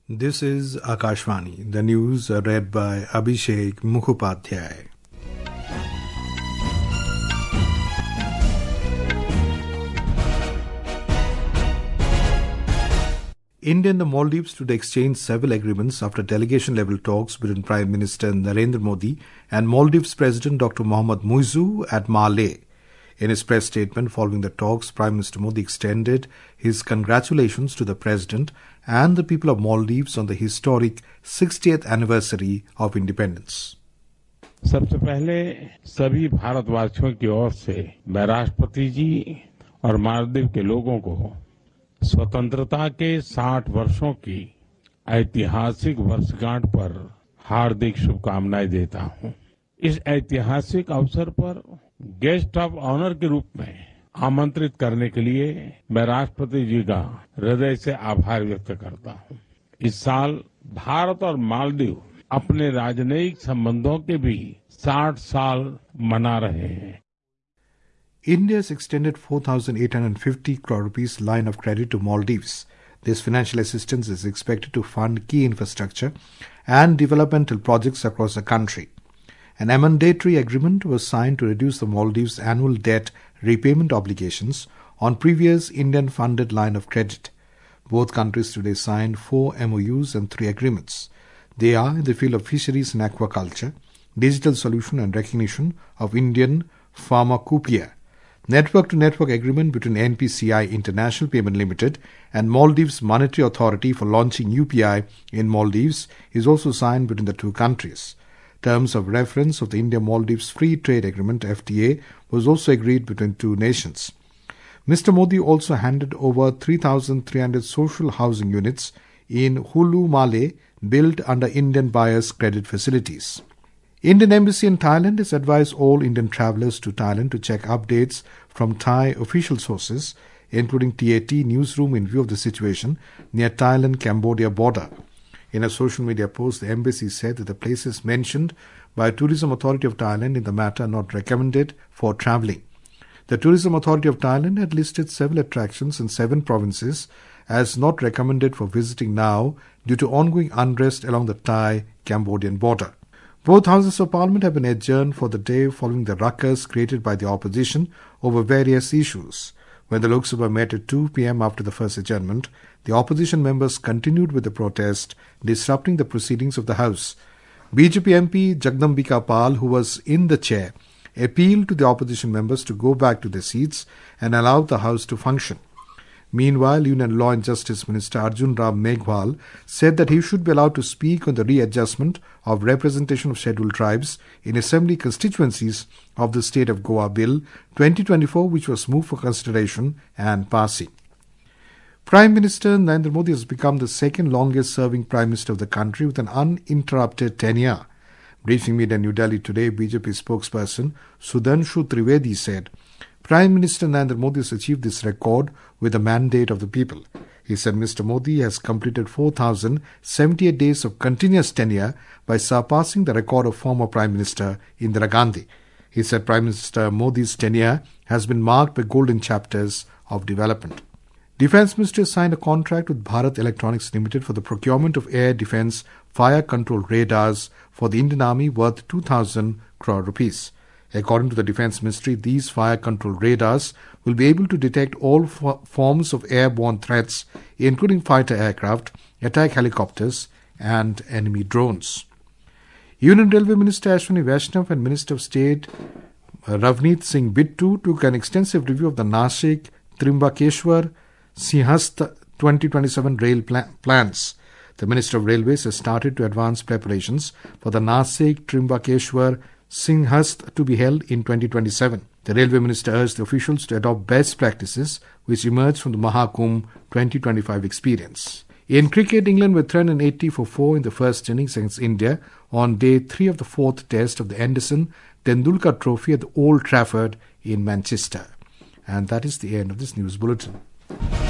This is Akashvani, the news read by Abhishek Mukhopadhyay. India and the Maldives to exchange several agreements after delegation-level talks between Prime Minister Narendra Modi and Maldives President Dr. Mohamed Muizzu at Malé. In his press statement following the talks, Prime Minister Modi extended his congratulations to the President and the people of Maldives on the historic 60th anniversary of independence. सबसे पहले सभी भारतवासियों की ओर से मैं राष्ट्रपति जी और मालदीव के लोगों को स्वतंत्रता के 60 वर्षों की ऐतिहासिक वर्षगांठ पर हार्दिक शुभकामनाएं देता हूं। इस ऐतिहासिक अवसर पर गेस्ट ऑफ ऑनर के रूप में आमंत्रित करने के लिए मैं राष्ट्रपति जी का हृदय से आभार व्यक्त करता हूं। इस साल भारत और मालदीव अपने राजनयिक संबंधों के भी 60 साल मना रहे हैं। India has extended 4,850 crore rupees line of credit to Maldives. This financial assistance is expected to fund key infrastructure and developmental projects across the country. An amendatory agreement was signed to reduce the Maldives' annual debt repayment obligations on previous Indian-funded line of credit. Both countries today signed 4 MOUs and 3 agreements. They are in the field of fisheries and aquaculture, digital solution and recognition of Indian pharmacopoeia, network-to-network agreement between NPCI International Payment Limited and Maldives Monetary Authority for launching UPI in Maldives is also signed between the two countries. Terms of reference of the India-Maldives Free Trade Agreement FTA was also agreed between two nations. Mr. Modi also handed over 3,300 social housing units in Hulu Malé built under Indian buyers' credit facilities. Indian Embassy in Thailand has advised all Indian travellers to Thailand to check updates from Thai official sources, including TAT newsroom in view of the situation near Thailand-Cambodia border. In a social media post, the embassy said that the places mentioned by Tourism Authority of Thailand in the matter are not recommended for travelling. The Tourism Authority of Thailand had listed several attractions in 7 provinces as not recommended for visiting now due to ongoing unrest along the Thai-Cambodian border. Both houses of parliament have been adjourned for the day following the ruckus created by the opposition over various issues. When the Lok Sabha met at 2 p.m. after the first adjournment, the opposition members continued with the protest, disrupting the proceedings of the House. BJP MP Jagdambika Pal, who was in the chair, appealed to the opposition members to go back to their seats and allow the House to function. Meanwhile, Union Law and Justice Minister Arjun Ram Meghwal said that he should be allowed to speak on the readjustment of representation of scheduled tribes in assembly constituencies of the State of Goa Bill 2024, which was moved for consideration and passing. Prime Minister Narendra Modi has become the second longest serving Prime Minister of the country with an uninterrupted tenure. Briefing media in New Delhi today, BJP spokesperson Sudhanshu Trivedi said, Prime Minister Narendra Modi has achieved this record with the mandate of the people. He said Mr. Modi has completed 4,078 days of continuous tenure by surpassing the record of former Prime Minister Indira Gandhi. He said Prime Minister Modi's tenure has been marked by golden chapters of development. Defence Ministry has signed a contract with Bharat Electronics Limited for the procurement of air defence fire control radars for the Indian Army worth 2,000 crore rupees. According to the Defence Ministry, these fire control radars will be able to detect all forms of airborne threats, including fighter aircraft, attack helicopters, and enemy drones. Union Railway Minister Ashwini Vaishnav and Minister of State Ravneet Singh Bittu took an extensive review of the Nashik Trimbakeshwar Sinhast 2027 rail plans. The Minister of Railways has started to advance preparations for the Nashik Trimbakeshwar Sinhast to be held in 2027. The Railway Minister urged the officials to adopt best practices which emerged from the Mahakumbh 2025 experience. In cricket, England were 380 for 4 in the first innings against India on day 3 of the 4th test of the Anderson Tendulkar Trophy at the Old Trafford in Manchester. And that is the end of this news bulletin.